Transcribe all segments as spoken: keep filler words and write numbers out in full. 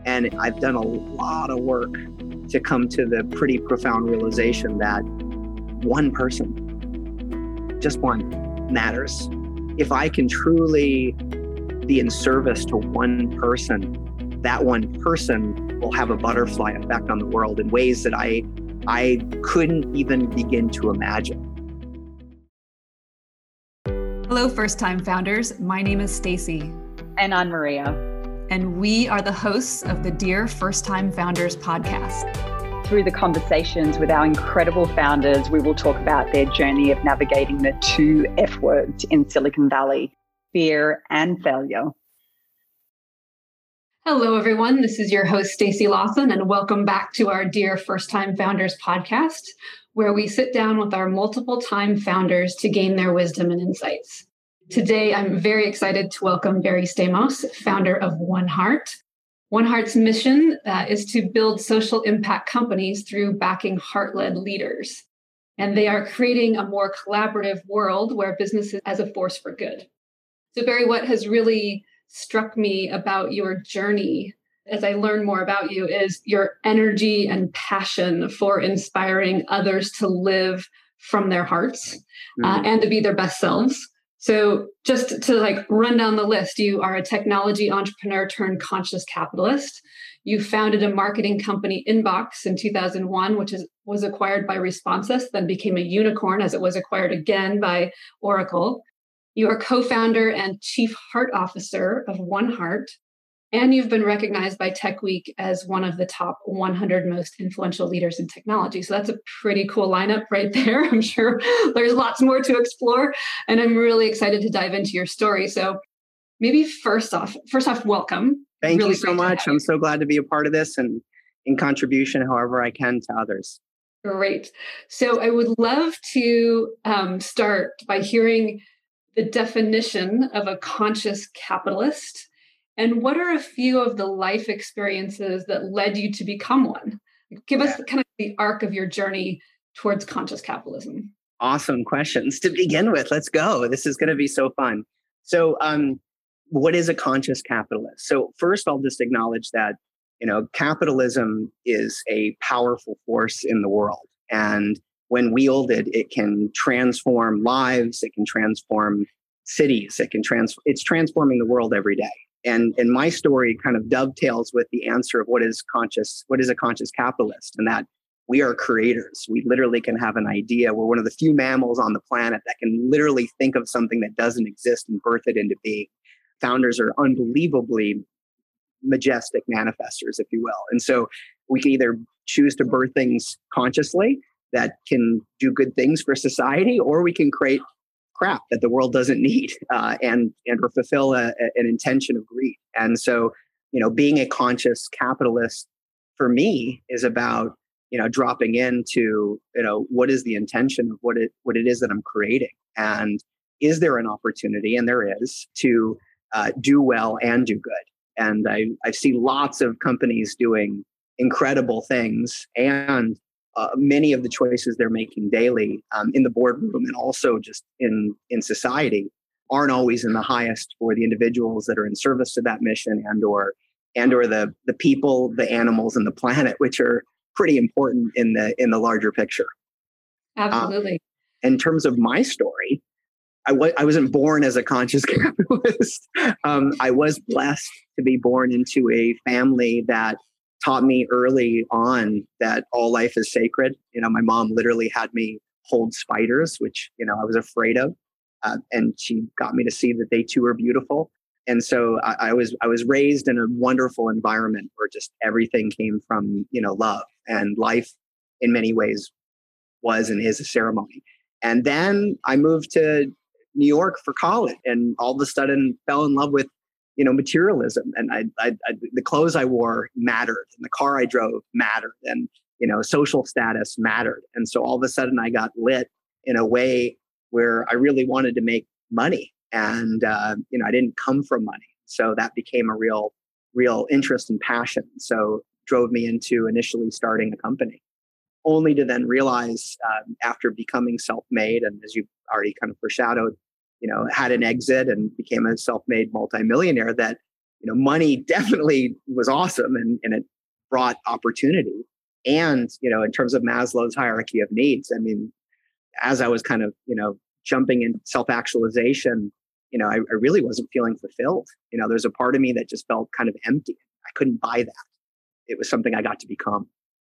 And I've done a lot of work to come to the pretty profound realization that one person, just one, matters. If I can truly be in service to one person, that one person will have a butterfly effect on the world in ways that I, I couldn't even begin to imagine. Hello, first-time founders. My name is Stacy. And I'm Maria. And we are the hosts of the Dear First Time Founders podcast. Through the conversations with our incredible founders, we will talk about their journey of navigating the two F words in Silicon Valley, fear and failure. Hello, everyone. This is your host, Stacy Lawson, and welcome back to our Dear First Time Founders podcast, where we sit down with our multiple time founders to gain their wisdom and insights. Today, I'm very excited to welcome Barry Stamos, founder of One Heart. One Heart's mission uh, is to build social impact companies through backing heart-led leaders. And they are creating a more collaborative world where business is as a force for good. So Barry, what has really struck me about your journey as I learn more about you is your energy and passion for inspiring others to live from their hearts mm-hmm. uh, and to be their best selves. So just to like run down the list, you are a technology entrepreneur turned conscious capitalist. You founded a marketing company, Inbox, in two thousand one, which is, was acquired by Responsys, then became a unicorn as it was acquired again by Oracle. You are co-founder and chief heart officer of One Heart, and you've been recognized by Tech Week as one of the top one hundred most influential leaders in technology. So that's a pretty cool lineup right there. I'm sure there's lots more to explore, and I'm really excited to dive into your story. So maybe first off, first off, welcome. Thank really you so much. I'm so glad to be a part of this and in contribution however I can to others. Great. So I would love to um, start by hearing the definition of a conscious capitalist. And what are a few of the life experiences that led you to become one? Give us kind of the arc of your journey towards conscious capitalism. Awesome questions to begin with. Let's go. This is going to be so fun. So um, what is a conscious capitalist? So first, I'll just acknowledge that, you know, capitalism is a powerful force in the world. And when wielded, it can transform lives. It can transform cities. It can trans. It's transforming the world every day. And, and my story kind of dovetails with the answer of what is conscious, what is a conscious capitalist, and that we are creators. We literally can have an idea. We're one of the few mammals on the planet that can literally think of something that doesn't exist and birth it into being. Founders are unbelievably majestic manifestors, if you will. And so we can either choose to birth things consciously that can do good things for society, or we can create crap that the world doesn't need uh, and and or fulfill a, a, an intention of greed. And so, you know, being a conscious capitalist for me is about, you know, dropping into, you know, what is the intention of what it what it is that I'm creating, and is there an opportunity, and there is, to uh, do well and do good. And I I see lots of companies doing incredible things, and Uh, many of the choices they're making daily um, in the boardroom and also just in, in society aren't always in the highest for the individuals that are in service to that mission and or and or the the people, the animals, and the planet, which are pretty important in the in the larger picture. Absolutely. Uh, in terms of my story, I w- I wasn't born as a conscious capitalist. um, I was blessed to be born into a family that taught me early on that all life is sacred. You know, my mom literally had me hold spiders, which, you know, I was afraid of. Uh, and she got me to see that they too are beautiful. And so I, I was I was raised in a wonderful environment where just everything came from, you know, love, and life in many ways was and is a ceremony. And then I moved to New York for college, and all of a sudden fell in love with, you know, materialism. And I, I, I, the clothes I wore mattered, and the car I drove mattered, and, you know, social status mattered. And so all of a sudden I got lit in a way where I really wanted to make money. And, uh, you know, I didn't come from money. So that became a real, real interest and passion. So drove me into initially starting a company, only to then realize um, after becoming self-made, and as you already kind of foreshadowed, you know, had an exit and became a self-made multimillionaire, that, you know, money definitely was awesome and, and it brought opportunity. And, you know, in terms of Maslow's hierarchy of needs, I mean, as I was kind of, you know, jumping in self-actualization, you know, I, I really wasn't feeling fulfilled. You know, there's a part of me that just felt kind of empty. I couldn't buy that. It was something I got to become.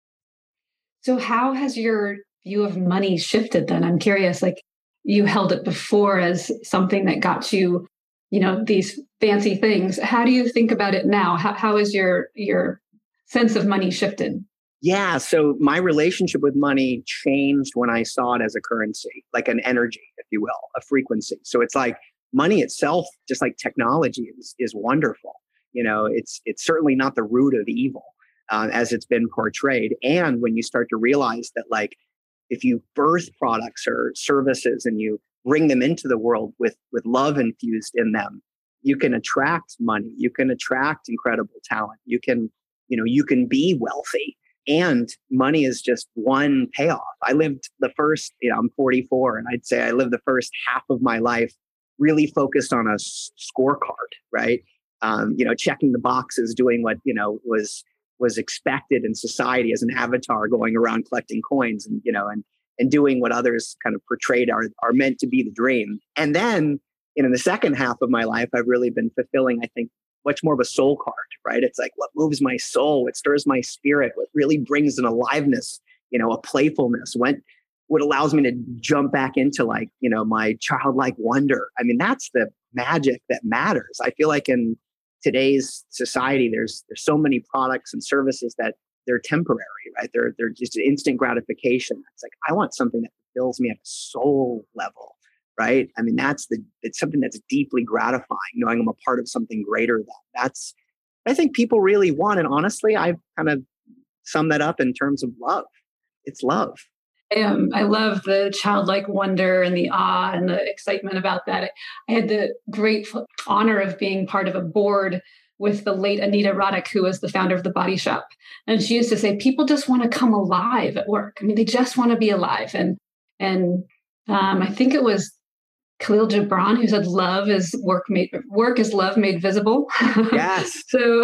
So how has your view of money shifted then? I'm curious, like you held it before as something that got you, you know, these fancy things. How do you think about it now? How how is your your sense of money shifted? Yeah. So my relationship with money changed when I saw it as a currency, like an energy, if you will, a frequency. So it's like money itself, just like technology, is, is wonderful. You know, it's it's certainly not the root of evil uh, as it's been portrayed. And when you start to realize that, like, if you birth products or services and you bring them into the world with with love infused in them, you can attract money. You can attract incredible talent. You can, you know, you can be wealthy. And money is just one payoff. I lived the first, you know, I'm forty-four, and I'd say I lived the first half of my life really focused on a s- scorecard, right? Um, you know, checking the boxes, doing what, you know, was was expected in society as an avatar, going around collecting coins and, you know, and and doing what others kind of portrayed are are meant to be the dream. And then, you know, in the second half of my life, I've really been fulfilling, I think, much more of a soul card, right? It's like what moves my soul, what stirs my spirit, what really brings an aliveness, you know, a playfulness, what, what allows me to jump back into, like, you know, my childlike wonder. I mean, that's the magic that matters. I feel like in today's society, there's there's so many products and services that they're temporary, right? They're they're just instant gratification. It's like, I want something that fulfills me at a soul level. Right. I mean, that's the, it's something that's deeply gratifying, knowing I'm a part of something greater than that's, I think people really want. And honestly, I've kind of summed that up in terms of love. It's love. Um, I love the childlike wonder and the awe and the excitement about that. I had the great honor of being part of a board with the late Anita Roddick, who was the founder of The Body Shop. And she used to say, people just want to come alive at work. I mean, they just want to be alive. And, and um, I think it was Khalil Gibran, who said, "Love is work made work is love made visible." Yes. So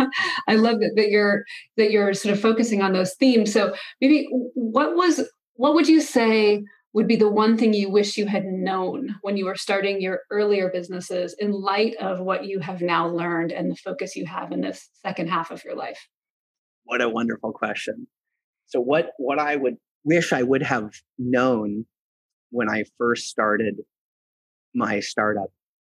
I love that, that you're that you're sort of focusing on those themes. So maybe what was what would you say would be the one thing you wish you had known when you were starting your earlier businesses, in light of what you have now learned and the focus you have in this second half of your life? What a wonderful question. So what what I would wish I would have known when I first started my startup.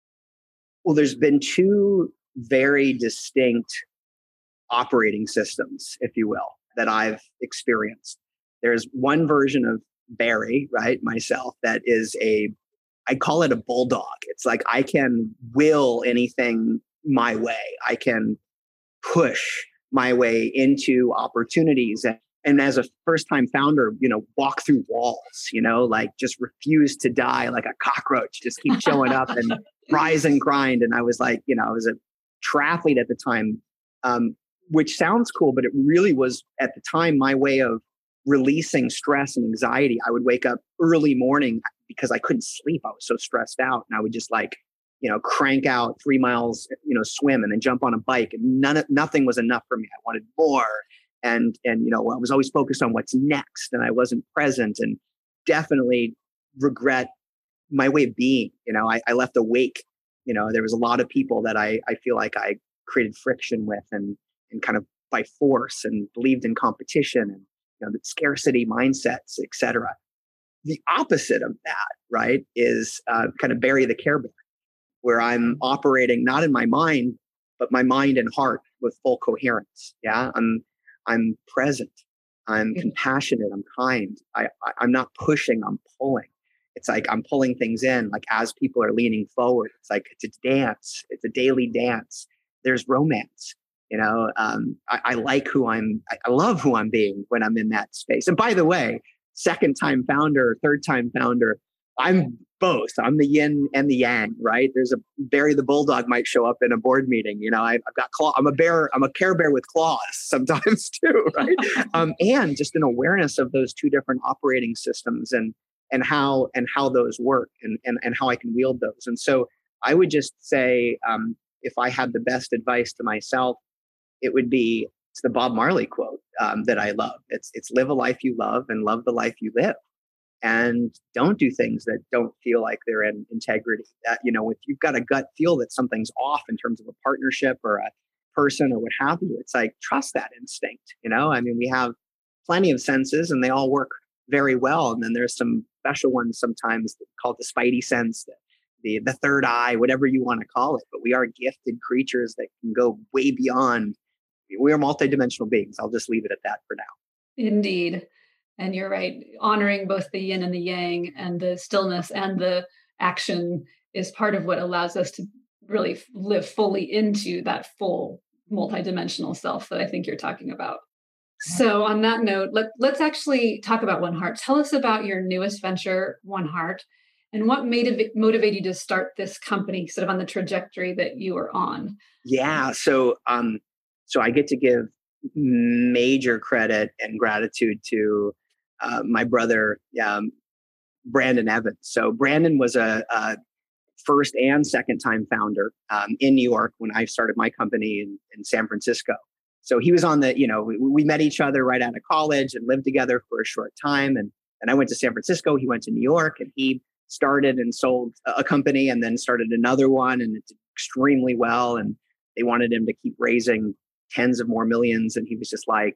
Well, there's been two very distinct operating systems, if you will, that I've experienced. There's one version of Barry, right, myself, that is a, I call it a bulldog. It's like I can will anything my way. I can push my way into opportunities. And And as a first-time founder, you know, walk through walls, you know, like just refuse to die like a cockroach, just keep showing up and rise and grind. And I was like, you know, I was a triathlete at the time, um, which sounds cool, but it really was at the time my way of releasing stress and anxiety. I would wake up early morning because I couldn't sleep. I was so stressed out, and I would just like, you know, crank out three miles, you know, swim and then jump on a bike. And none of, nothing was enough for me. I wanted more. And, and, you know, I was always focused on what's next, and I wasn't present, and definitely regret my way of being. You know, I, I left a wake. You know, there was a lot of people that I, I feel like I created friction with, and, and kind of by force, and believed in competition and, you know, the scarcity mindsets, et cetera. The opposite of that, right, is uh, kind of Barry the Care Bear, where I'm operating not in my mind, but my mind and heart with full coherence. Yeah. I'm, I'm present. I'm compassionate. I'm kind. I, I, I'm not pushing. I'm pulling. It's like I'm pulling things in. Like as people are leaning forward, it's like it's a dance. It's a daily dance. There's romance. You know, um, I, I like who I'm. I, I love who I'm being when I'm in that space. And by the way, second time founder, third time founder, I'm both. I'm the yin and the yang, right? There's a Barry the Bulldog might show up in a board meeting. You know, I, I've got claw. I'm a bear. I'm a Care Bear with claws sometimes too, right? um, and just an awareness of those two different operating systems and and how and how those work and and and how I can wield those. And so I would just say, um, if I had the best advice to myself, it would be, it's the Bob Marley quote um, that I love. It's, it's live a life you love and love the life you live. And don't do things that don't feel like they're in integrity. That, you know, if you've got a gut feel that something's off in terms of a partnership or a person or what have you, it's like, trust that instinct. You know, I mean, we have plenty of senses and they all work very well. And then there's some special ones sometimes called the spidey sense, the, the, the third eye, whatever you want to call it. But we are gifted creatures that can go way beyond. We are multidimensional beings. I'll just leave it at that for now. Indeed. And you're right. Honoring both the yin and the yang and the stillness and the action is part of what allows us to really live fully into that full multidimensional self that I think you're talking about. So on that note, let, let's actually talk about One Heart. Tell us about your newest venture, One Heart, and what made it motivate you to start this company sort of on the trajectory that you are on. Yeah. So, um, so I get to give major credit and gratitude to uh, my brother, um, Brandon Evans. So Brandon was a, a first and second time founder um, in New York when I started my company in, in San Francisco. So he was on the, you know, we, we met each other right out of college and lived together for a short time. And then I went to San Francisco, he went to New York, and he started and sold a company and then started another one, and it did extremely well. And they wanted him to keep raising tens of more millions. And he was just like,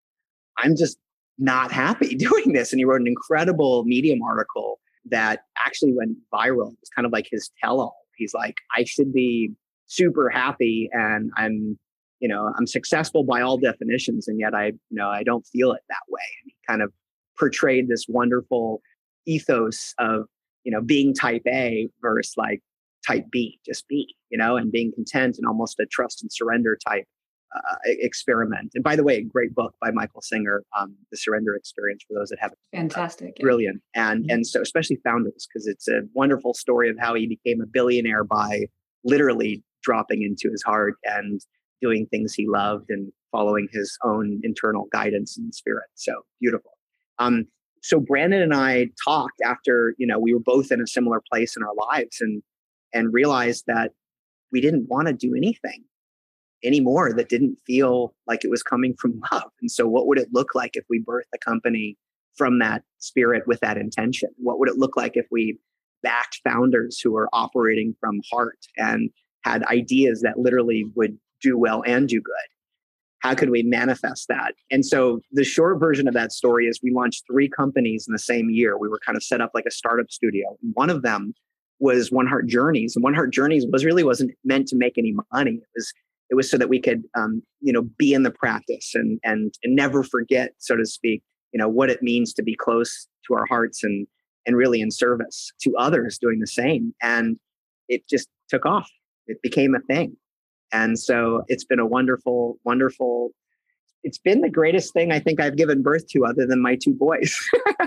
I'm just not happy doing this. And he wrote an incredible Medium article that actually went viral. It was kind of like his tell-all. He's like, I should be super happy and I'm, you know, I'm successful by all definitions. And yet I, you know, I don't feel it that way. And he kind of portrayed this wonderful ethos of, you know, being type A versus like type B, just be, you know, and being content and almost a trust and surrender type uh, experiment. And by the way, great book by Michael Singer, um, The Surrender Experience, for those that haven't. Fantastic. Uh, brilliant. And, mm-hmm. and so especially founders, because it's a wonderful story of how he became a billionaire by literally dropping into his heart and doing things he loved and following his own internal guidance and spirit. So beautiful. Um, so Brandon and I talked after, you know, we were both in a similar place in our lives and, and realized that we didn't want to do anything anymore that didn't feel like it was coming from love. And so what would it look like if we birthed a company from that spirit with that intention? What would it look like if we backed founders who are operating from heart and had ideas that literally would do well and do good? How could we manifest that? And so the short version of that story is we launched three companies in the same year. We were kind of set up like a startup studio. One of them was One Heart Journeys. And One Heart Journeys was really wasn't meant to make any money. It was it was so that we could um, you know, be in the practice and and and never forget, so to speak, you know, what it means to be close to our hearts and and really in service to others doing the same. And it just took off. It became a thing. And so it's been a wonderful, wonderful, it's been the greatest thing I think I've given birth to other than my two boys.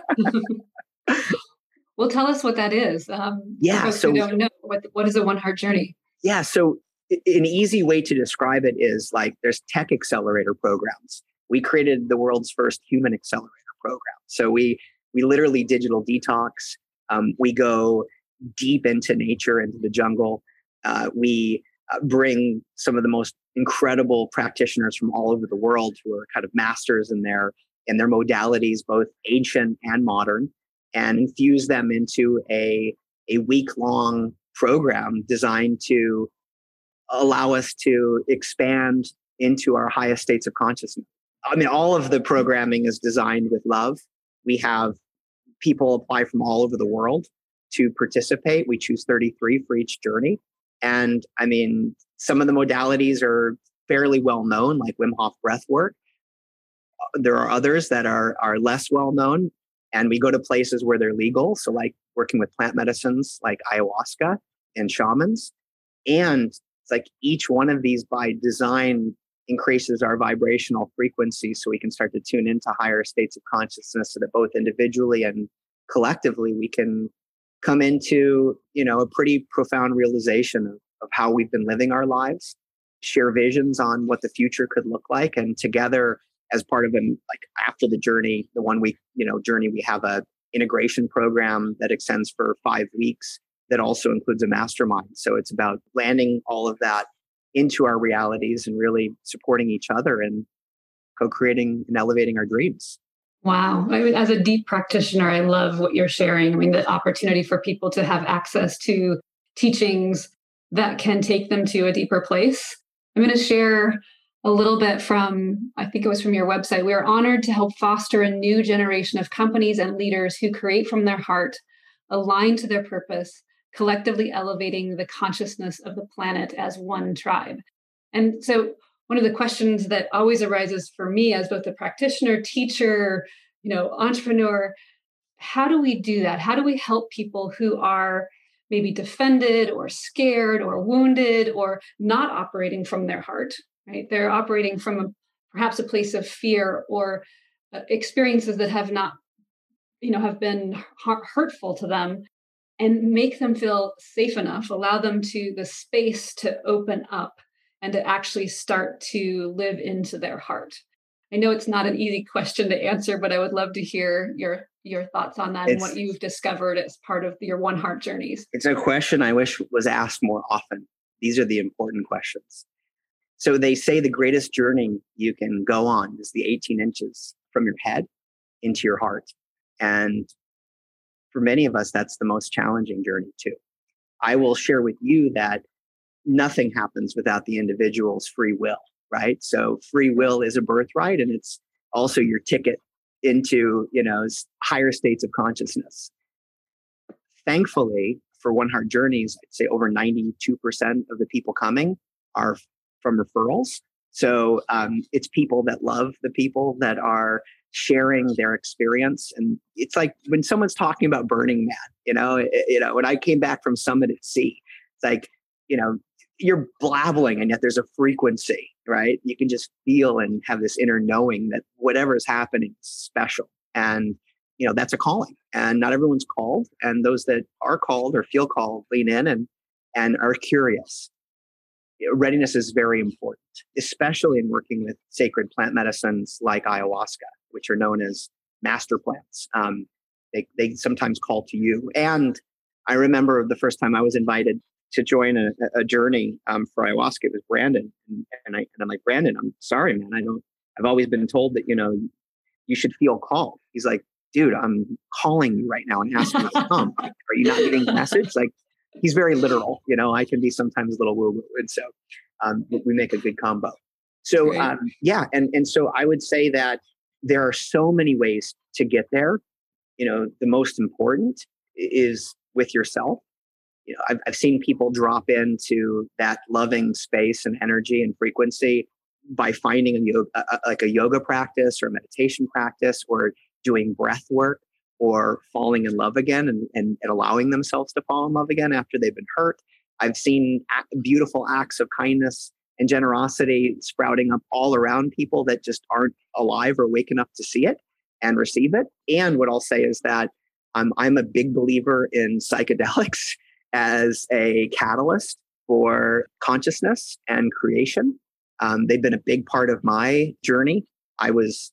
Well, tell us what that is. Um, yeah. So we don't know, what, what is a One Heart Journey? Yeah. So an easy way to describe it is like there's tech accelerator programs. We created the world's first human accelerator program. So we, we literally digital detox. Um, we go deep into nature, into the jungle. Uh, we Uh, bring some of the most incredible practitioners from all over the world who are kind of masters in their in their modalities, both ancient and modern, and infuse them into a a week long program designed to allow us to expand into our highest states of consciousness. I mean, all of the programming is designed with love. We have people apply from all over the world to participate. We choose thirty-three for each journey. And I mean, some of the modalities are fairly well known, like Wim Hof breath work. There are others that are, are less well known. And we go to places where they're legal. So like working with plant medicines like ayahuasca and shamans. And it's like each one of these by design increases our vibrational frequency so we can start to tune into higher states of consciousness so that both individually and collectively we can come into, you know, a pretty profound realization of, of how we've been living our lives, share visions on what the future could look like. And together as part of an, like after the journey, the one week, you know, journey, we have a integration program that extends for five weeks that also includes a mastermind. So it's about landing all of that into our realities and really supporting each other and co-creating and elevating our dreams. Wow. I mean, as a deep practitioner, I love what you're sharing. I mean, the opportunity for people to have access to teachings that can take them to a deeper place. I'm going to share a little bit from, I think it was from your website. We are honored to help foster a new generation of companies and leaders who create from their heart, aligned to their purpose, collectively elevating the consciousness of the planet as one tribe. And so one of the questions that always arises for me as both a practitioner, teacher, you know, entrepreneur, how do we do that? How do we help people who are maybe defended or scared or wounded or not operating from their heart, right? They're operating from a, perhaps a place of fear or uh, experiences that have not, you know, have been hurtful to them, and make them feel safe enough, allow them to the space to open up and to actually start to live into their heart. I know it's not an easy question to answer, but I would love to hear your your thoughts on that it's, and what you've discovered as part of your One Heart journeys. It's a question I wish was asked more often. These are the important questions. So they say the greatest journey you can go on is the eighteen inches from your head into your heart. And for many of us, that's the most challenging journey too. I will share with you that nothing happens without the individual's free will, right? So free will is a birthright, and it's also your ticket into, you know, higher states of consciousness. Thankfully, for One Heart Journeys, I'd say over ninety-two percent of the people coming are from referrals. So um, it's people that love the people that are sharing their experience. And it's like when someone's talking about Burning Man, you know, it, you know, when I came back from Summit at Sea, it's like, you know, you're blabbling and yet there's a frequency, right? You can just feel and have this inner knowing that whatever is happening is special. And, you know, that's a calling, and not everyone's called. And those that are called or feel called lean in and, and are curious. Readiness is very important, especially in working with sacred plant medicines like ayahuasca, which are known as master plants. Um, they, they sometimes call to you. And I remember the first time I was invited to join a, a journey um, for ayahuasca, it was Brandon. And, and, I, and I'm like, Brandon, I'm sorry, man. I don't, I've always been told that, you know, you should feel called. He's like, dude, I'm calling you right now and asking you to come. Like, are you not getting the message? Like, he's very literal, you know, I can be sometimes a little woo-woo. And so um, we make a good combo. So um, yeah. And, and so I would say that there are so many ways to get there. You know, the most important is with yourself. You know, I've, I've seen people drop into that loving space and energy and frequency by finding a yoga, a, like a yoga practice or a meditation practice, or doing breath work, or falling in love again and, and, and allowing themselves to fall in love again after they've been hurt. I've seen act, beautiful acts of kindness and generosity sprouting up all around people that just aren't alive or waking up to see it and receive it. And what I'll say is that um, I'm a big believer in psychedelics as a catalyst for consciousness and creation. Um, they've been a big part of my journey. I was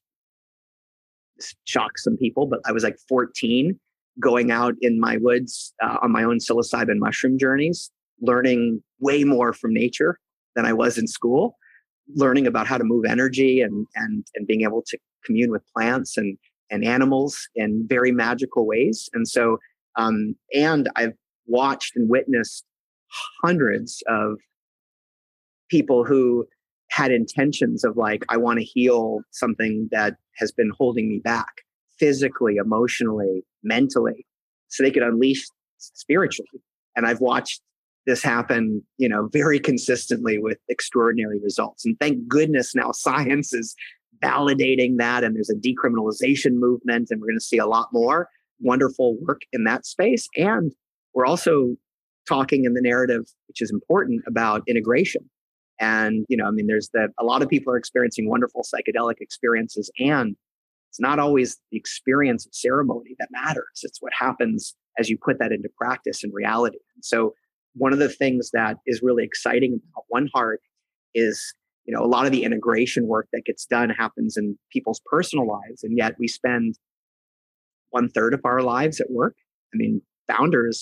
shock some people, but I was like fourteen going out in my woods uh, on my own psilocybin mushroom journeys, learning way more from nature than I was in school, learning about how to move energy and and and being able to commune with plants and and animals in very magical ways. And so, um, and I've watched and witnessed hundreds of people who had intentions of like, I want to heal something that has been holding me back physically, emotionally, mentally, so they could unleash spiritually. And I've watched this happen, you know, very consistently with extraordinary results. And thank goodness now science is validating that. And there's a decriminalization movement, and we're going to see a lot more wonderful work in that space. And we're also talking in the narrative, which is important, about integration. And, you know, I mean, there's that a lot of people are experiencing wonderful psychedelic experiences, and it's not always the experience of ceremony that matters. It's what happens as you put that into practice and reality. And so one of the things that is really exciting about One Heart is, you know, a lot of the integration work that gets done happens in people's personal lives. And yet we spend one third of our lives at work. I mean, founders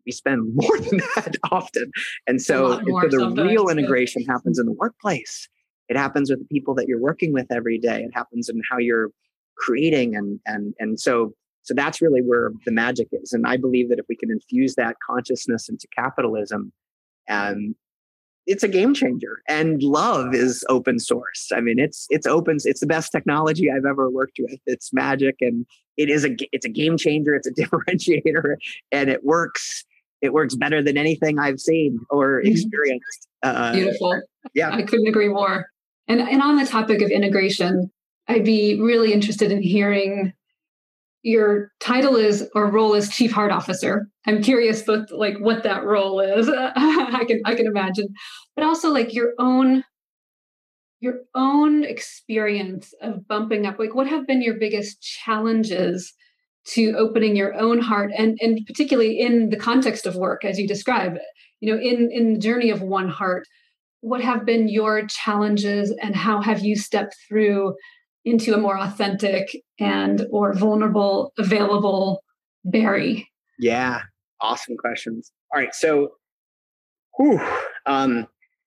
we spend more than that often. And so, and so the real integration happens in the workplace. It happens with the people that you're working with every day. It happens in how you're creating. And, and, and so, so that's really where the magic is. And I believe that if we can infuse that consciousness into capitalism, um, it's a game changer. And love is open source. I mean, it's, it's open. It's the best technology I've ever worked with. It's magic, and it is a, it's a game changer. It's a differentiator, and it works. It works better than anything I've seen or experienced. Uh, Beautiful. Yeah. I couldn't agree more. And, and on the topic of integration, I'd be really interested in hearing your title is or role as Chief Heart Officer. I'm curious both like what that role is. I can I can imagine, but also like your own your own experience of bumping up. Like, what have been your biggest challenges to opening your own heart, and and particularly in the context of work, as you describe it. You know, in in the journey of one heart, what have been your challenges, and how have you stepped through into a more authentic and or vulnerable, available Barry? Yeah, awesome questions. All right, so whew, um,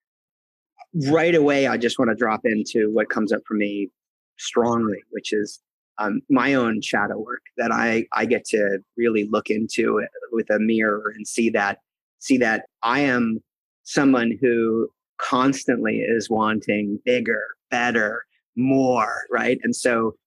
right away, I just want to drop into what comes up for me strongly, which is um, my own shadow work that I I get to really look into with a mirror and see that see that I am someone who constantly is wanting bigger, better, more, right? And so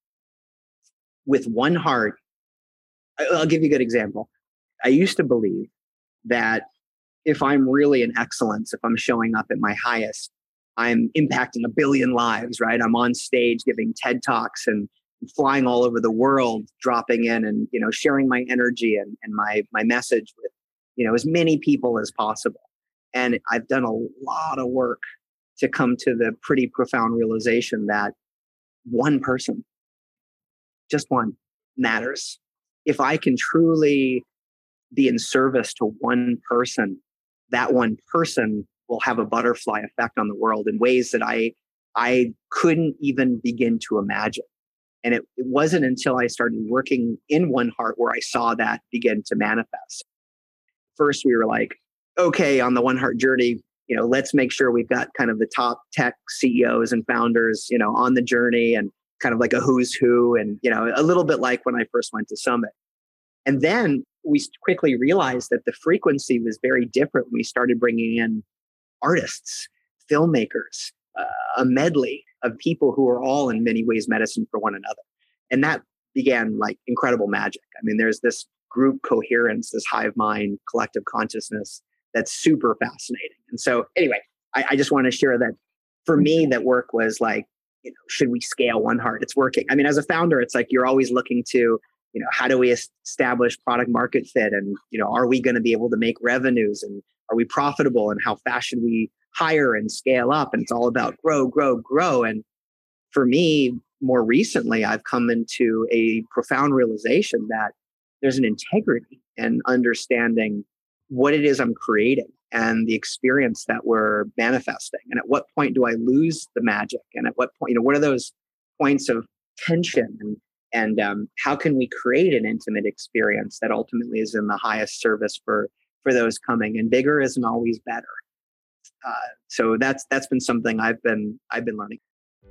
with one heart, I'll give you a good example. I used to believe that if I'm really in excellence, if I'm showing up at my highest, I'm impacting a billion lives, right? I'm on stage giving TED Talks and flying all over the world, dropping in and, you know, sharing my energy and, and my, my message with, you know, as many people as possible. And I've done a lot of work to come to the pretty profound realization that one person, just one, matters. If I can truly be in service to one person, that one person will have a butterfly effect on the world in ways that I I couldn't even begin to imagine. And it, it wasn't until I started working in One Heart where I saw that begin to manifest. First, we were like, okay, on the One Heart journey, you know, let's make sure we've got kind of the top tech C E Os and founders, you know, on the journey, and kind of like a who's who, and, you know, a little bit like when I first went to Summit. And then we quickly realized that the frequency was very different. We started bringing in artists, filmmakers, uh, a medley of people who are all in many ways medicine for one another. And that began like incredible magic. I mean, there's this group coherence, this hive mind, collective consciousness that's super fascinating. And so anyway, I, I just want to share that for me, that work was like, you know, should we scale One Heart? It's working. I mean, as a founder, it's like you're always looking to, you know, how do we establish product market fit? And, you know, are we going to be able to make revenues? And are we profitable? And how fast should we hire and scale up? And it's all about grow, grow, grow. And for me, more recently, I've come into a profound realization that there's an integrity and understanding what it is I'm creating and the experience that we're manifesting. And at what point do I lose the magic? And at what point, you know, what are those points of tension? And, and um, how can we create an intimate experience that ultimately is in the highest service for, for those coming? And bigger isn't always better. Uh, so that's, that's been something I've been, I've been learning.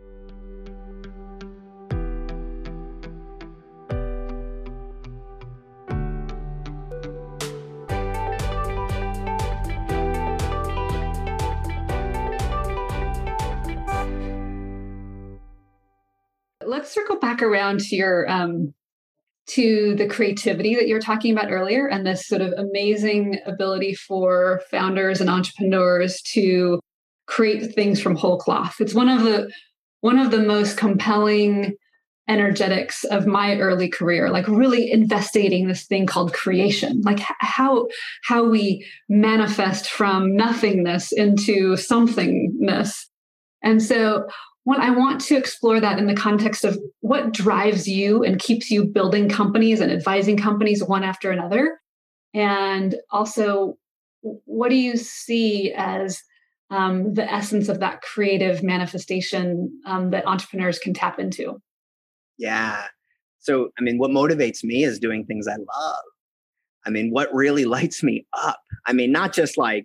Let's circle back around to your um, to the creativity that you were talking about earlier, and this sort of amazing ability for founders and entrepreneurs to create things from whole cloth. It's one of the one of the most compelling energetics of my early career, like really investigating this thing called creation, like how how we manifest from nothingness into somethingness. And so when I want to explore that in the context of what drives you and keeps you building companies and advising companies one after another. And also, what do you see as um, the essence of that creative manifestation um, that entrepreneurs can tap into? Yeah. So, I mean, what motivates me is doing things I love. I mean, what really lights me up? I mean, not just like,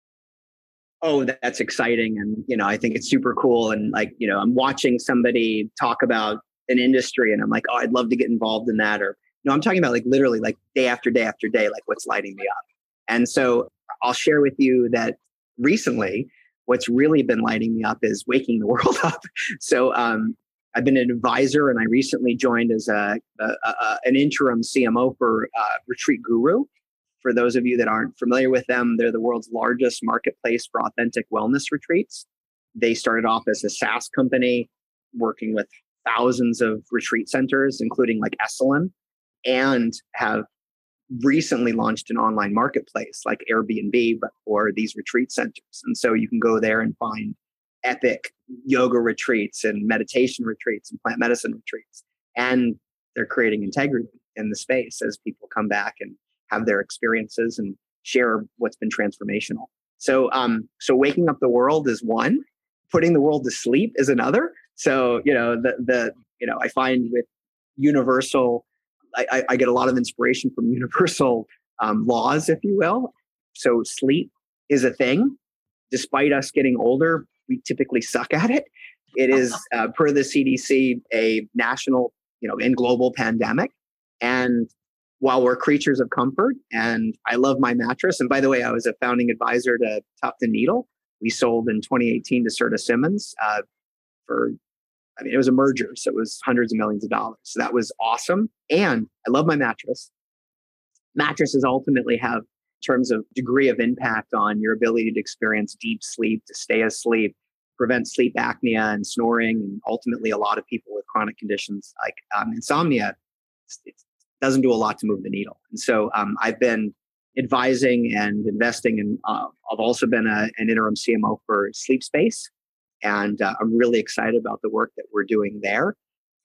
oh, that's exciting. And, you know, I think it's super cool. And like, you know, I'm watching somebody talk about an industry and I'm like, oh, I'd love to get involved in that. Or, no, I'm talking about like literally like day after day after day, like what's lighting me up. And so I'll share with you that recently, what's really been lighting me up is waking the world up. So um, I've been an advisor and I recently joined as a, a, a an interim C M O for uh, Retreat Guru. For those of you that aren't familiar with them, they're the world's largest marketplace for authentic wellness retreats. They started off as a SaaS company working with thousands of retreat centers, including like Esalen, and have recently launched an online marketplace like Airbnb, but for these retreat centers. And so you can go there and find epic yoga retreats and meditation retreats and plant medicine retreats. And they're creating integrity in the space as people come back and have their experiences and share what's been transformational. So, um, so waking up the world is one, putting the world to sleep is another. So, you know, the, the, you know, I find with universal, I, I get a lot of inspiration from universal um, laws, if you will. So sleep is a thing. Despite us getting older, we typically suck at it. It is, uh, per the C D C, a national, you know, and global pandemic. And while we're creatures of comfort, and I love my mattress. And by the way, I was a founding advisor to Tufton Needle. We sold in twenty eighteen to Serta Simmons uh, for, I mean, it was a merger. So it was hundreds of millions of dollars. So that was awesome. And I love my mattress. Mattresses ultimately have terms of degree of impact on your ability to experience deep sleep, to stay asleep, prevent sleep apnea and snoring. And ultimately, a lot of people with chronic conditions like um, insomnia, it doesn't do a lot to move the needle. And so um, I've been advising and investing in, uh, I've also been a, an interim C M O for Sleep Space. And uh, I'm really excited about the work that we're doing there.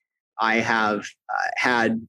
I have uh, had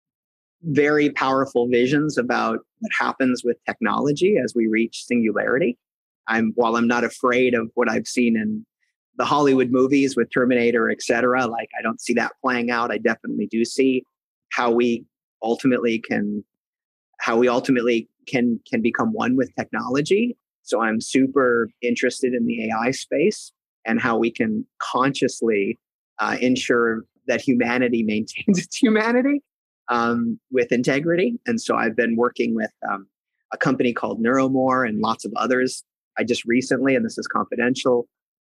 very powerful visions about what happens with technology as we reach singularity. I'm while I'm not afraid of what I've seen in the Hollywood movies with Terminator, et cetera, like I don't see that playing out. I definitely do see how we ultimately can, how we ultimately can can become one with technology. So I'm super interested in the A I space and how we can consciously uh, ensure that humanity maintains its humanity um, with integrity. And so I've been working with um, a company called Neuromore and lots of others. I just recently, and this is confidential,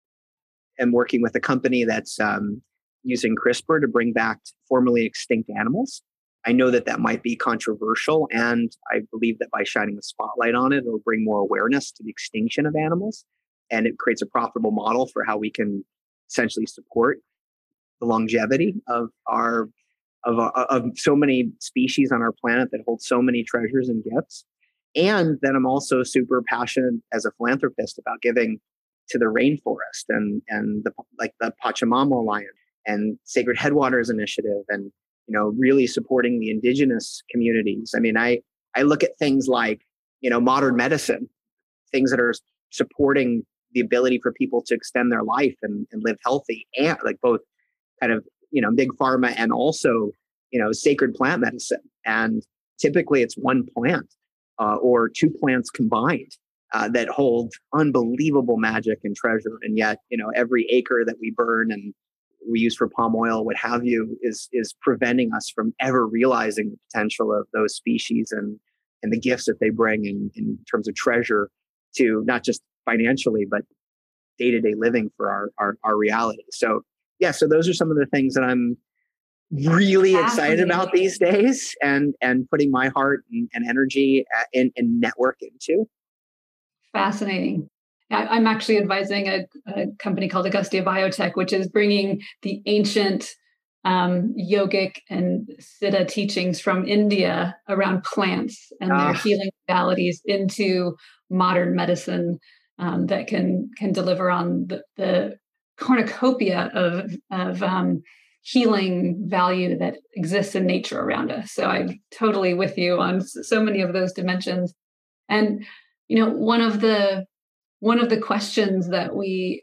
am working with a company that's um, using CRISPR to bring back formerly extinct animals. I know that that might be controversial, and I believe that by shining a spotlight on it, it'll bring more awareness to the extinction of animals, and it creates a profitable model for how we can essentially support the longevity of our of, of so many species on our planet that hold so many treasures and gifts. And then I'm also super passionate as a philanthropist about giving to the rainforest and and the like the Pachamama Alliance and Sacred Headwaters Initiative, and you know really supporting the indigenous communities. I mean, I I look at things like you know modern medicine, things that are supporting the ability for people to extend their life and, and live healthy, and like both kind of you know big pharma and also you know sacred plant medicine. And typically it's one plant uh, or two plants combined uh, that hold unbelievable magic and treasure. And yet you know every acre that we burn and we use for palm oil, what have you, is is preventing us from ever realizing the potential of those species and and the gifts that they bring in, in terms of treasure to not just financially, but day-to-day living for our, our, our reality. So yeah, so those are some of the things that I'm really excited about these days and, and putting my heart and, and energy in, in network into. Fascinating. I'm actually advising a, a company called Augustia Biotech, which is bringing the ancient um, yogic and siddha teachings from India around plants and their uh, healing modalities into modern medicine um, that can can deliver on the, the cornucopia of of um, healing value that exists in nature around us. So I'm totally with you on so many of those dimensions. And you know, one of the one of the questions that we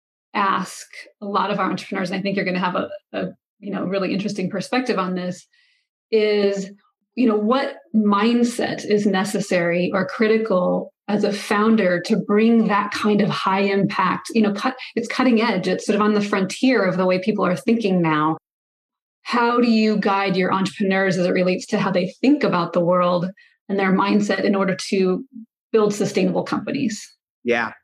ask a lot of our entrepreneurs, and I think you're going to have a, a you know really interesting perspective on this, is you know, what mindset is necessary or critical as a founder to bring that kind of high impact, you know, cut, it's cutting edge. It's sort of on the frontier of the way people are thinking now. How do you guide your entrepreneurs as it relates to how they think about the world and their mindset in order to build sustainable companies? Yeah.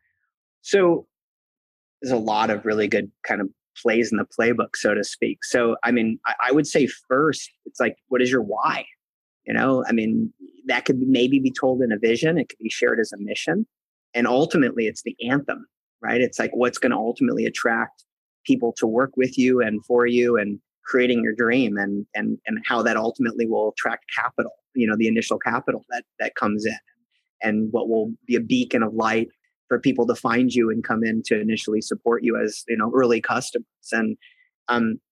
So there's a lot of really good kind of plays in the playbook, so to speak. So, I mean, I, I would say first, it's like, what is your why? You know, I mean, that could maybe be told in a vision. It could be shared as a mission. And ultimately, it's the anthem, right? It's like what's going to ultimately attract people to work with you and for you and creating your dream, and and and how that ultimately will attract capital, you know, the initial capital that that comes in, and what will be a beacon of light for people to find you and come in to initially support you as, you know, early customers. And um,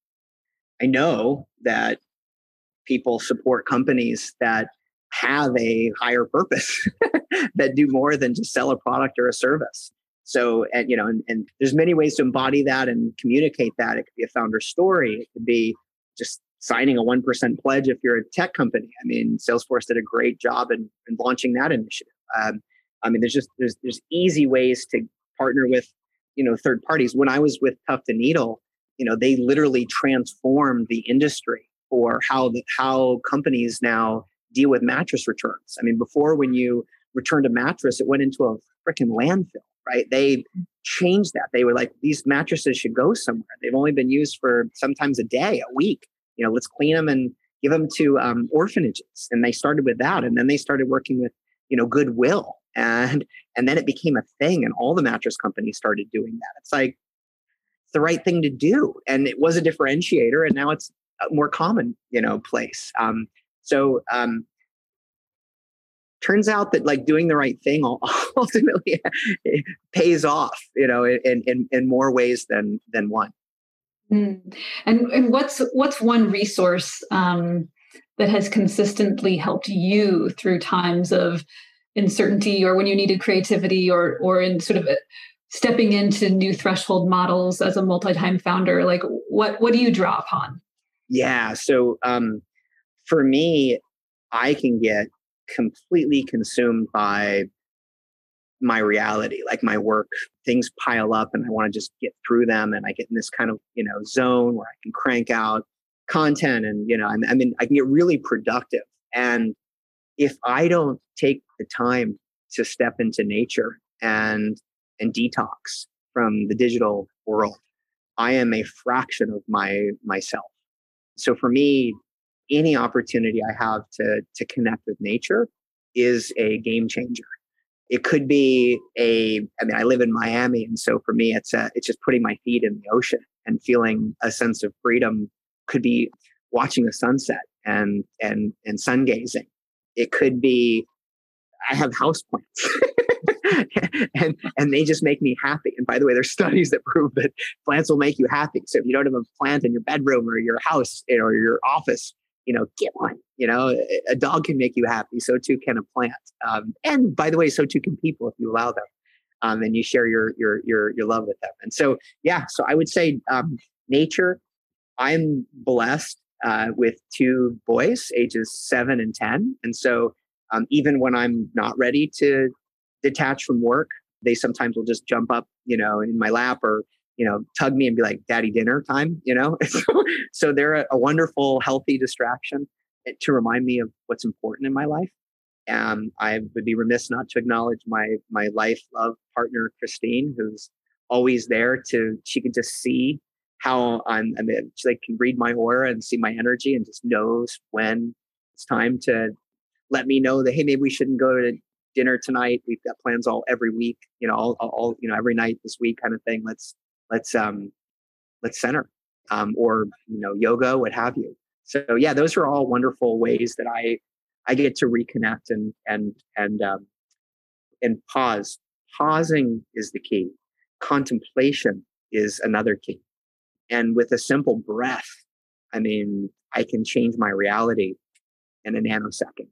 I know that people support companies that have a higher purpose, that do more than just sell a product or a service. So, and you know, and, and there's many ways to embody that and communicate that. It could be a founder story. It could be just signing a one percent pledge if you're a tech company. I mean, Salesforce did a great job in, in launching that initiative. Um, I mean, there's just there's there's easy ways to partner with, you know, third parties. When I was with Tuft and Needle, you know, they literally transformed the industry for how the, how companies now deal with mattress returns. I mean, before, when you returned a mattress, it went into a freaking landfill, right? They changed that. They were like, these mattresses should go somewhere. They've only been used for sometimes a day, a week. You know, let's clean them and give them to um, orphanages. And they started with that, and then they started working with, you know, Goodwill, and and then it became a thing, and all the mattress companies started doing that. It's like it's the right thing to do, and it was a differentiator, and now it's a more common, you know, place. Um, so um, turns out that like doing the right thing ultimately pays off, you know, in in in more ways than than one. Mm. And and what's what's one resource um, that has consistently helped you through times of uncertainty, or when you needed creativity, or or in sort of stepping into new threshold models as a multi-time founder? Like, what what do you draw upon? Yeah. So um, for me, I can get completely consumed by my reality, like my work. Things pile up and I want to just get through them. And I get in this kind of, you know, zone where I can crank out content, and, you know, I I mean, I can get really productive. And if I don't take the time to step into nature and and detox from the digital world, I am a fraction of my myself. So for me, any opportunity I have to to connect with nature is a game changer. It could be a, I mean, I live in Miami, and so for me, it's a, it's just putting my feet in the ocean and feeling a sense of freedom. Could be watching the sunset and and and sun gazing. It could be, I have houseplants and, and they just make me happy. And by the way, there's studies that prove that plants will make you happy. So if you don't have a plant in your bedroom or your house, you know, or your office, you know, get one. You know, a dog can make you happy. So too can a plant. Um, and by the way, so too can people if you allow them, um, and you share your your your your love with them. And so, yeah. So I would say um, nature. I'm blessed uh, with two boys, ages seven and ten, and so um, even when I'm not ready to detach from work, they sometimes will just jump up, you know, in my lap, or you know, tug me and be like, "Daddy, dinner time," you know. so, so they're a, a wonderful, healthy distraction to remind me of what's important in my life. Um, I would be remiss not to acknowledge my my life love partner, Christine, who's always there to. She can just see how I'm. I mean, she like can read my aura and see my energy, and just knows when it's time to let me know that, hey, maybe we shouldn't go to dinner tonight. We've got plans all every week, you know, all, all you know, every night this week, kind of thing. Let's let's um let's center, um, or you know, yoga, what have you. So yeah, those are all wonderful ways that I I get to reconnect and and and um, and pause. Pausing is the key. Contemplation is another key. And with a simple breath, I mean, I can change my reality in a nanosecond.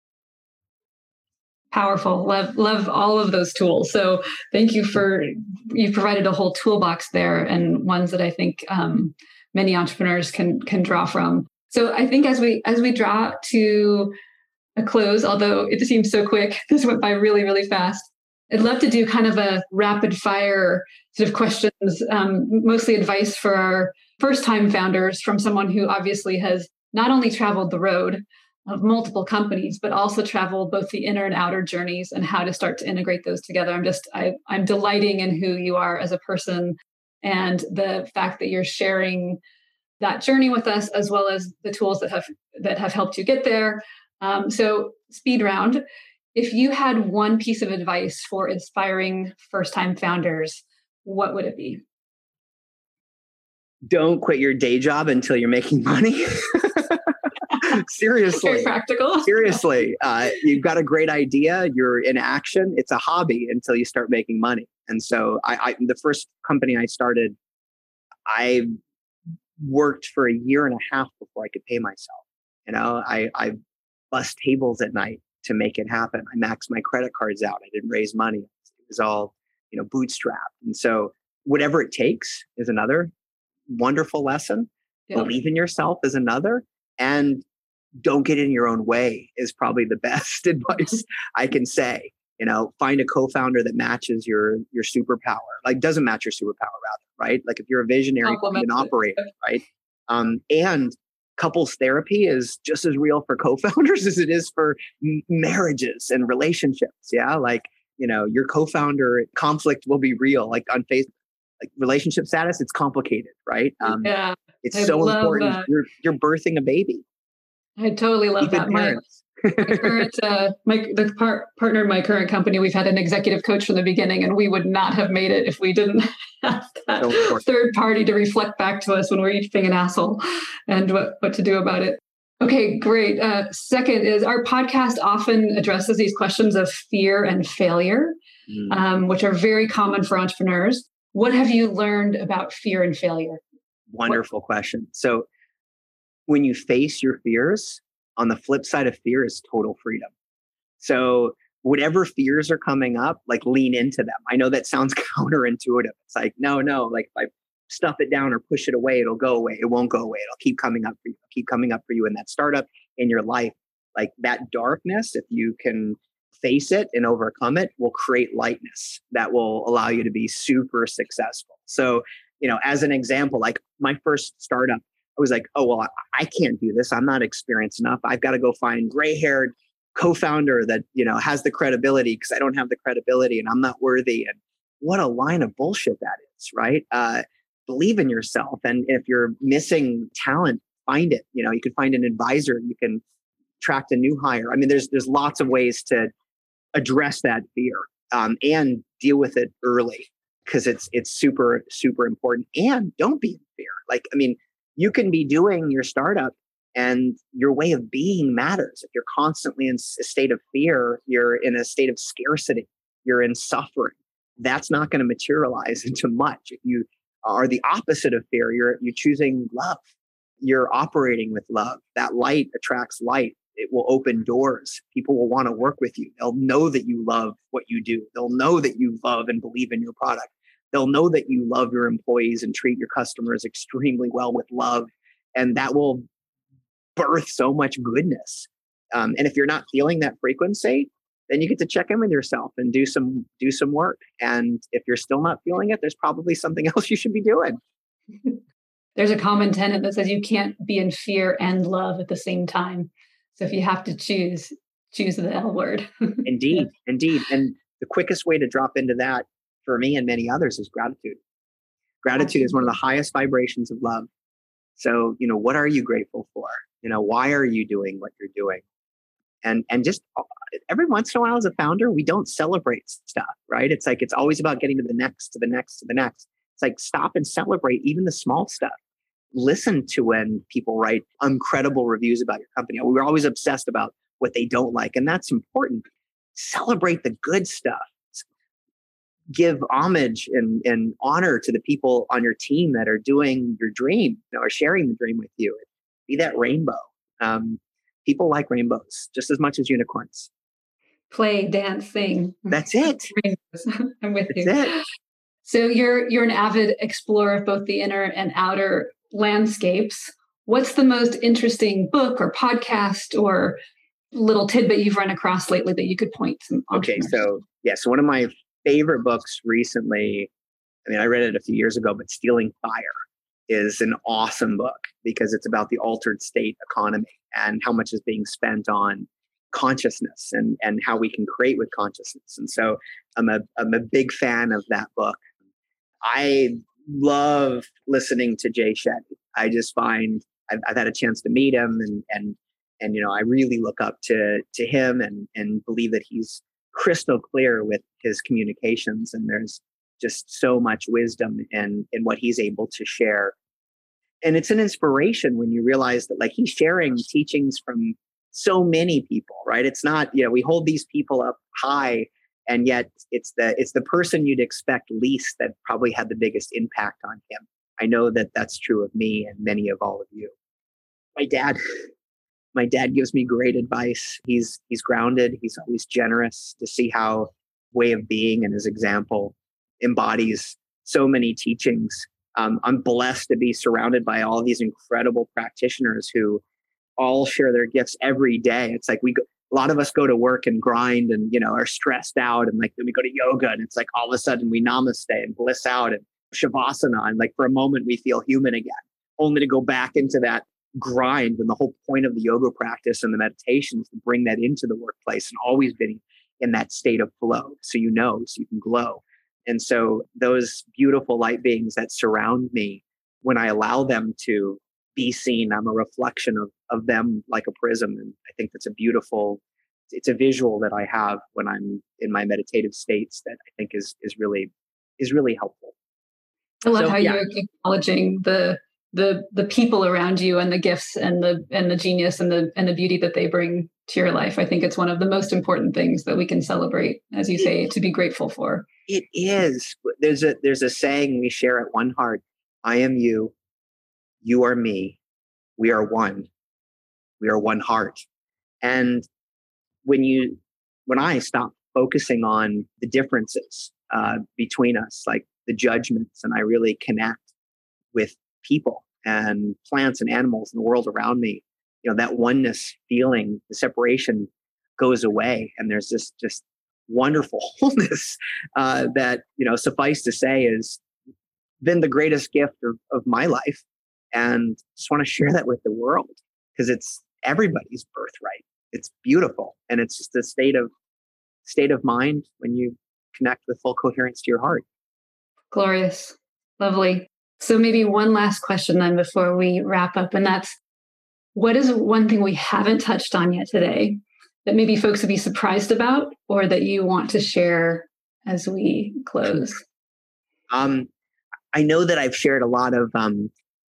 Powerful. Love, love all of those tools. So thank you for, you provided a whole toolbox there, and ones that I think um, many entrepreneurs can can draw from. So I think as we as we draw to a close, although it seems so quick, this went by really, really fast. I'd love to do kind of a rapid fire sort of questions, um, mostly advice for our first time founders from someone who obviously has not only traveled the road of multiple companies, but also traveled both the inner and outer journeys and how to start to integrate those together. I'm just, I, I'm delighting in who you are as a person and the fact that you're sharing that journey with us, as well as the tools that have that have helped you get there. Um, so speed round. If you had one piece of advice for inspiring first-time founders, what would it be? Don't quit your day job until you're making money. Seriously. Very practical. Seriously. Uh, you've got a great idea. You're in action. It's a hobby until you start making money. And so I, I the first company I started, I worked for a year and a half before I could pay myself. You know, I, I bust tables at night to make it happen. I maxed my credit cards out. I didn't raise money. It was all, you know, bootstrapped. And so whatever it takes is another wonderful lesson. Yeah. Believe in yourself is another. And don't get in your own way is probably the best advice I can say. You know, find a co-founder that matches your your superpower. Like doesn't match your superpower rather, right? Like if you're a visionary, be an operator, right? Um, and couples therapy is just as real for co-founders as it is for m- marriages and relationships. Yeah. Like, you know, your co-founder conflict will be real. Like on Facebook, like relationship status, it's complicated, right? Um, yeah. It's I so important. That. You're, you're birthing a baby. I totally love that. My, my current, uh, my, the par- partner in my current company, we've had an executive coach from the beginning, and we would not have made it if we didn't have that so third party to reflect back to us when we're each being an asshole and what, what to do about it. Okay, great. Uh, second is our podcast often addresses these questions of fear and failure, mm. um, which are very common for entrepreneurs. What have you learned about fear and failure? Wonderful what? question. So when you face your fears, on the flip side of fear is total freedom. So whatever fears are coming up, like lean into them. I know that sounds counterintuitive. It's like, no, no, like if I stuff it down or push it away, it'll go away. It won't go away. It'll keep coming up for you. It'll keep coming up for you in that startup, in your life. Like that darkness, if you can face it and overcome it, will create lightness that will allow you to be super successful. So, you know, as an example, like my first startup, I was like, oh, well, I can't do this. I'm not experienced enough. I've got to go find gray-haired co-founder that, you know, has the credibility because I don't have the credibility and I'm not worthy. And what a line of bullshit that is, right? Uh, believe in yourself. And if you're missing talent, find it. You know, you can find an advisor. You can attract a new hire. I mean, there's there's lots of ways to address that fear um, and deal with it early because it's it's super, super important. And don't be in fear. Like, I mean, you can be doing your startup and your way of being matters. If you're constantly in a state of fear, you're in a state of scarcity, you're in suffering. That's not going to materialize into much. If you are the opposite of fear, you're you're choosing love. You're operating with love. That light attracts light. It will open doors. People will want to work with you. They'll know that you love what you do. They'll know that you love and believe in your product. They'll know that you love your employees and treat your customers extremely well with love. And that will birth so much goodness. Um, and if you're not feeling that frequency, then you get to check in with yourself and do some do some work. And if you're still not feeling it, there's probably something else you should be doing. There's a common tenet that says you can't be in fear and love at the same time. So if you have to choose, choose the L word. Indeed, indeed. And the quickest way to drop into that for me and many others is gratitude. Gratitude Absolutely. Is one of the highest vibrations of love. So, you know, what are you grateful for? You know, why are you doing what you're doing? And and just every once in a while as a founder, we don't celebrate stuff, right? It's like, it's always about getting to the next, to the next, to the next. It's like, stop and celebrate even the small stuff. Listen to when people write incredible reviews about your company. We're always obsessed about what they don't like, and that's important. Celebrate the good stuff. Give homage and, and honor to the people on your team that are doing your dream, you know, are sharing the dream with you. Be that rainbow. Um, people like rainbows just as much as unicorns. Play, dance, sing. That's it. I'm with That's you. It. So you're you're an avid explorer of both the inner and outer landscapes. what's the most interesting book or podcast or little tidbit you've run across lately that you could point to? Okay, so yeah, so one of my favorite books recently, I mean, I read it a few years ago, but Stealing Fire is an awesome book because it's about the altered state economy and how much is being spent on consciousness and, and how we can create with consciousness. And so I'm a, I'm a big fan of that book. I love listening to Jay Shetty. I just find I've, I've had a chance to meet him and, and, and, you know, I really look up to, to him and, and believe that he's crystal clear with his communications. And there's just so much wisdom in, in what he's able to share. And it's an inspiration when you realize that like he's sharing teachings from so many people, right? It's not, you know, we hold these people up high and yet it's the, it's the person you'd expect least that probably had the biggest impact on him. I know that that's true of me and many of all of you. My dad, my dad gives me great advice. He's, he's grounded. He's always generous. To see how way of being and his example embodies so many teachings. Um, I'm blessed to be surrounded by all these incredible practitioners who all share their gifts every day. It's like we go, a lot of us go to work and grind and, you know, are stressed out. And like, then we go to yoga and it's like all of a sudden we namaste and bliss out and shavasana. And like for a moment we feel human again, only to go back into that grind. And the whole point of the yoga practice and the meditation is to bring that into the workplace and always being in that state of flow. So, you know, so you can glow. And so those beautiful light beings that surround me, when I allow them to be seen, I'm a reflection of, of them like a prism. And I think that's a beautiful, it's a visual that I have when I'm in my meditative states that I think is, is really, is really helpful. I love so, how yeah. you're acknowledging the, the, the people around you and the gifts and the, and the genius and the, and the beauty that they bring to your life. I think it's one of the most important things that we can celebrate, as you say, to be grateful for. It is. There's a, there's a saying we share at One Heart. I am you. You are me. We are one. We are one heart. And when you, when I stop focusing on the differences uh, between us, like the judgments, and I really connect with people and plants and animals in the world around me, you know, that oneness feeling, the separation goes away. And there's this just wonderful wholeness uh, that, you know, suffice to say has been the greatest gift of, of my life. And just want to share that with the world because it's everybody's birthright. It's beautiful. And it's just a state of state of mind when you connect with full coherence to your heart. Glorious. Lovely. So maybe one last question then before we wrap up. And that's, what is one thing we haven't touched on yet today that maybe folks would be surprised about or that you want to share as we close? Um, I know that I've shared a lot of um,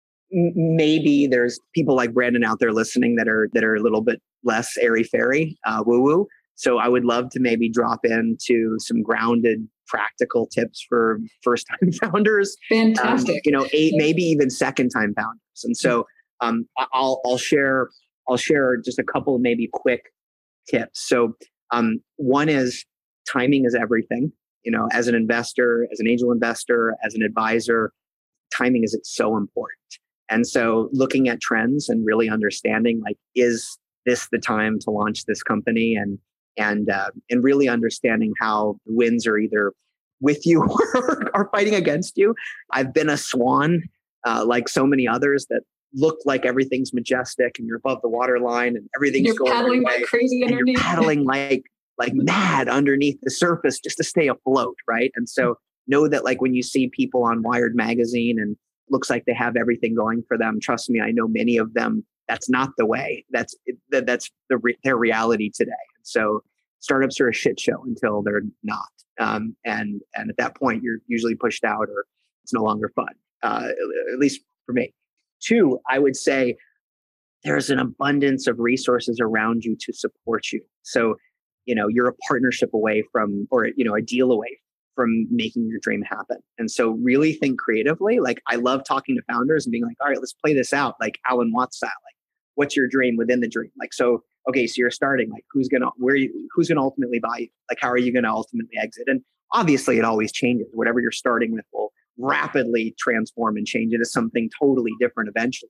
maybe there's people like Brandon out there listening that are that are a little bit less airy-fairy, uh, woo-woo. So I would love to maybe drop into some grounded, practical tips for first-time founders. Fantastic. Um, you know, eight, maybe even second-time founders. And so um, I'll I'll share I'll share just a couple of maybe quick tips. So um, one is timing is everything. You know, as an investor, as an angel investor, as an advisor, timing is it's so important. And so looking at trends and really understanding, like, is this the time to launch this company? And and uh, and really understanding how the winds are either with you or are fighting against you. I've been a swan, uh, like so many others, that look like everything's majestic and you're above the water line and everything's you're going paddling your way, like crazy and underneath. you're paddling like like mad underneath the surface just to stay afloat, right? And so know that, like, when you see people on Wired magazine and looks like they have everything going for them, trust me, I know many of them, that's not the way. That's that, that's the re- their reality today. So startups are a shit show until they're not. Um, and and at that point, you're usually pushed out or it's no longer fun, uh, at least for me. Two, I would say there's an abundance of resources around you to support you. So, you know, you're a partnership away from, or, you know, a deal away from making your dream happen. And so really think creatively. Like, I love talking to founders and being like, all right, let's play this out. Like Alan Watts style, like, what's your dream within the dream? Like, so, okay, so you're starting, like, who's going to, where you, who's going to ultimately buy you? Like, how are you going to ultimately exit? And obviously it always changes. Whatever you're starting with will rapidly transform and change into something totally different eventually.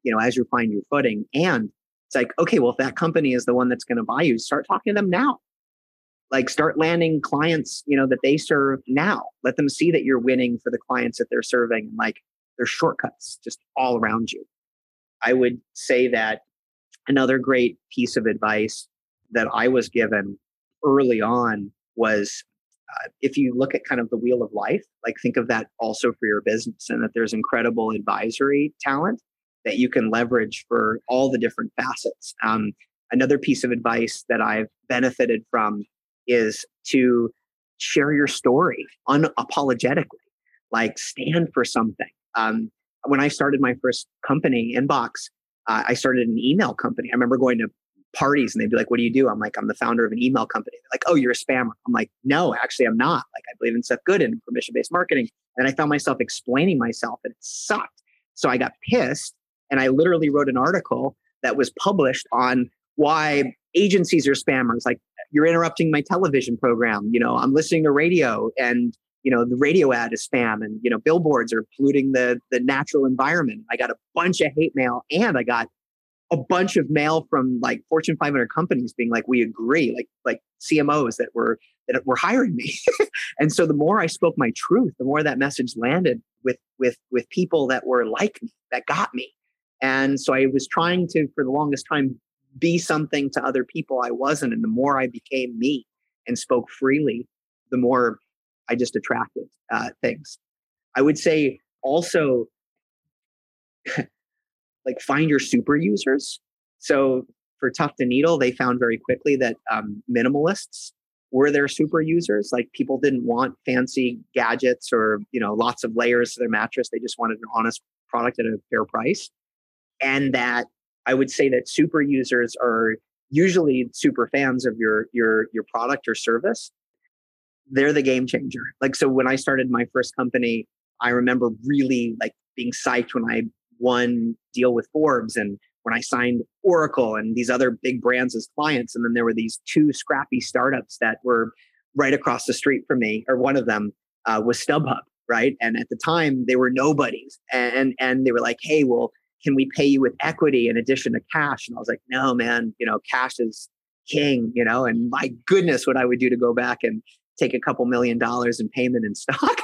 you know, as you find your footing. And it's like, okay, well, if that company is the one that's going to buy you, start talking to them now. Like start landing clients, you know, that they serve now. Let them see that you're winning for the clients that they're serving. And like there's shortcuts just all around you. I would say that another great piece of advice that I was given early on was uh, if you look at kind of the wheel of life, like think of that also for your business, and that there's incredible advisory talent that you can leverage for all the different facets. Um, another piece of advice that I've benefited from is to share your story unapologetically, like stand for something. Um, when I started my first company, Inbox, uh, I started an email company. I remember going to parties and they'd be like, what do you do? I'm like, I'm the founder of an email company. They're like, oh, you're a spammer. I'm like, no, actually, I'm not. Like, I believe in Seth Godin and permission-based marketing. And I found myself explaining myself and it sucked. So I got pissed and I literally wrote an article that was published on why agencies are spammers. Like, you're interrupting my television program. You know, I'm listening to radio and, you know, the radio ad is spam, and, you know, billboards are polluting the, the natural environment. I got a bunch of hate mail, and I got a bunch of mail from like Fortune five hundred companies being like, we agree, like, like C M Os that were, that were hiring me. And so the more I spoke my truth, the more that message landed with, with, with people that were like me, that got me. And so I was trying to, for the longest time, be something to other people I wasn't. And the more I became me and spoke freely, the more I just attracted uh, things. I would say also, like, find your super users. So for Tuft and Needle, they found very quickly that um, minimalists were their super users. Like, people didn't want fancy gadgets or, you know, lots of layers to their mattress. They just wanted an honest product at a fair price. And that I would say that super users are usually super fans of your, your, your product or service. They're the game changer. Like, so when I started my first company, I remember really like being psyched when I won deal with Forbes and when I signed Oracle and these other big brands as clients. And then there were these two scrappy startups that were right across the street from me, or one of them uh, was StubHub, right? And at the time they were nobodies, and and they were like, hey, well, can we pay you with equity in addition to cash? And I was like, no, man, you know, cash is king, you know, and my goodness, what I would do to go back and take a couple million dollars in payment in stock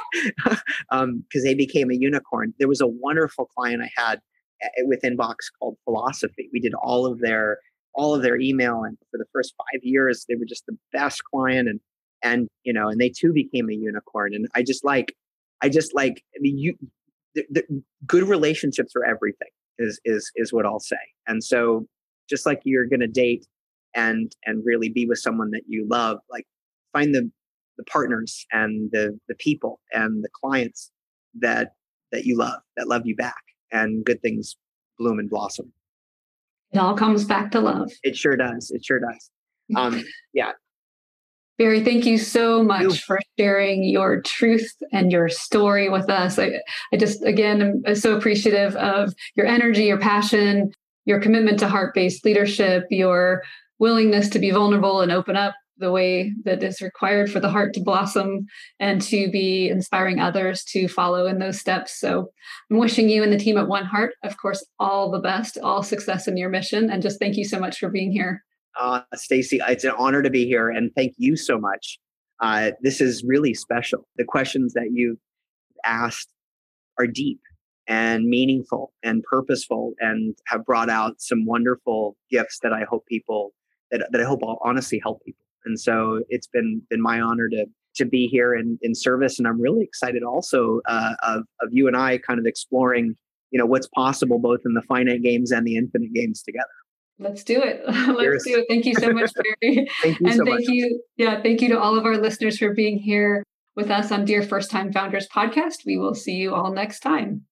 um, because they became a unicorn. There was a wonderful client I had with Inbox called Philosophy. We did all of their, all of their email. And for the first five years, they were just the best client. And, and, you know, and they too became a unicorn. And I just like, I just like, I mean, you, the, the good relationships are everything. Is is is what I'll say. And so just like you're going to date and and really be with someone that you love, like find the the partners and the the people and the clients that that you love, that love you back, and good things bloom and blossom. It all comes back to love. It sure does. It sure does. Um, yeah. Barry, thank you so much you. for sharing your truth and your story with us. I, I just, again, am so appreciative of your energy, your passion, your commitment to heart-based leadership, your willingness to be vulnerable and open up the way that is required for the heart to blossom and to be inspiring others to follow in those steps. So I'm wishing you and the team at One Heart, of course, all the best, all success in your mission. And just thank you so much for being here. Uh, Stacey, it's an honor to be here, and thank you so much. Uh, this is really special. The questions that you've asked are deep and meaningful and purposeful, and have brought out some wonderful gifts that I hope people that that I hope will honestly help people. And so it's been been my honor to to be here in, in service, and I'm really excited also uh, of of you and I kind of exploring, you know, what's possible both in the finite games and the infinite games together. Let's do it. Let's Cheers. do it. Thank you so much, Barry. Thank you and so thank much. you. Yeah. Thank you to all of our listeners for being here with us on Dear First Time Founders podcast. We will see you all next time.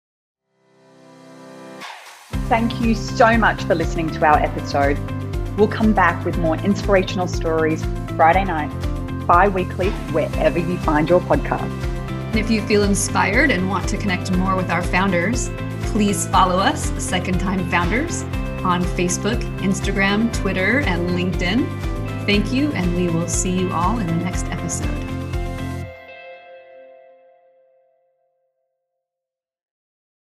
Thank you so much for listening to our episode. We'll come back with more inspirational stories Friday night, bi-weekly, wherever you find your podcast. And if you feel inspired and want to connect more with our founders, please follow us, Second Time Founders, on Facebook, Instagram, Twitter, and LinkedIn. Thank you, and we will see you all in the next episode.